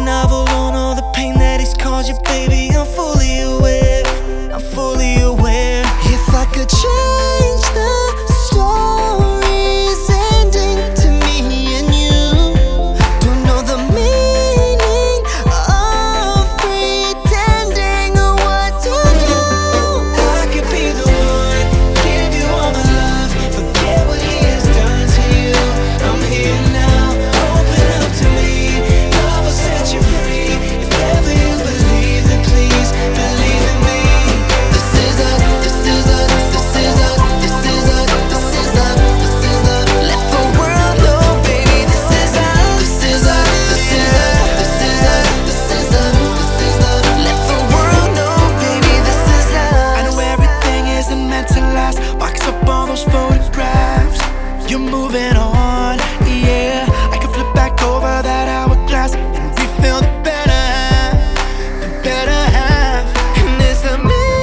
novel on all the pain that he's caused you, baby. I'm fully aware, I'm fully aware. If I could change the story's ending to me and you, don't know the meaning of pretending or what to do. I could be the one, give you all my love, forget what he has done to you. I'm here now, open up to me, love will set you free. If ever you believe, then please believe in me. This is us, this is us, this is us, this is us, this is us, this is us. Let the world know, baby, this is us. This is us, this is us, this is us, this is us, this is us. Let the world know, baby, this is us. I know everything isn't meant to last. Box up all those photographs. You're moving on, yeah. I can flip back over that hourglass and refill the better half, the better half. And it's a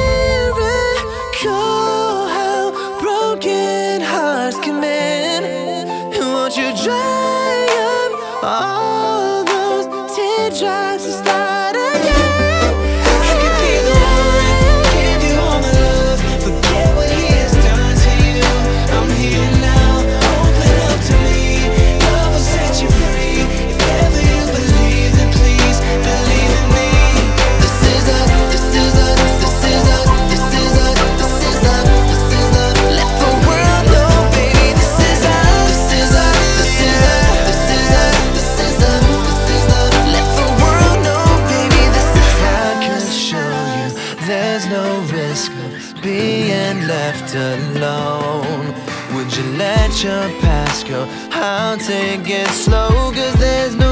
miracle how broken hearts can mend. And won't you dry up all those teardrops and start again? I could be the one, give you all my love, forget what he has done to you. I'm here now, open up to me, love will set you free. If ever you believe, then please believe in me. This is us, this is us, this is us, this is us, this is us, this is us. Let the world know, baby, this is us. This is us, this is us, this is us, this is us, this is us. Let the world know, baby, this is us. I can show you there's no risk of being left alone. Would you let your past go? I'll take it slow, 'cause there's no